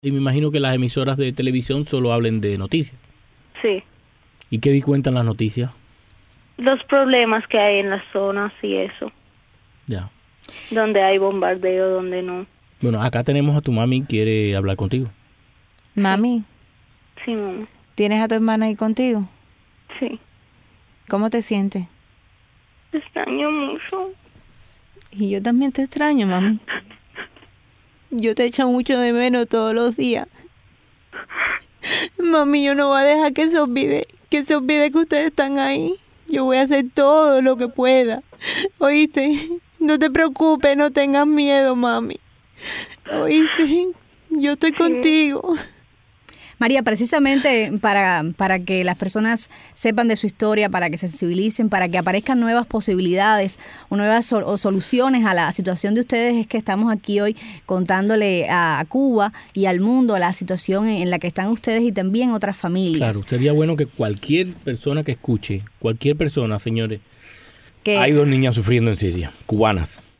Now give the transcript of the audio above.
Y me imagino que las emisoras de televisión solo hablen de noticias. Sí. ¿Y qué cuentan las noticias? Los problemas que hay en las zonas y eso. Ya. Donde hay bombardeo, donde no. Bueno, acá tenemos a tu mami, quiere hablar contigo. Mami, Sí, mamá. ¿tienes a tu hermana ahí contigo? Sí. ¿Cómo te sientes? Te extraño mucho. Y yo también te extraño, mami. Yo te echo mucho de menos todos los días. Mami, yo no voy a dejar que se olvide que ustedes están ahí. Yo voy a hacer todo lo que pueda. ¿Oíste? No te preocupes, no tengas miedo, mami. ¿Oíste? Yo estoy contigo. María, precisamente para que las personas sepan de su historia, para que se sensibilicen, para que aparezcan nuevas posibilidades o nuevas soluciones a la situación de ustedes, es que estamos aquí hoy contándole a Cuba y al mundo la situación en la que están ustedes y también otras familias. Claro, sería bueno que cualquier persona que escuche, cualquier persona, señores, Que hay 2 niñas sufriendo en Siria, cubanas.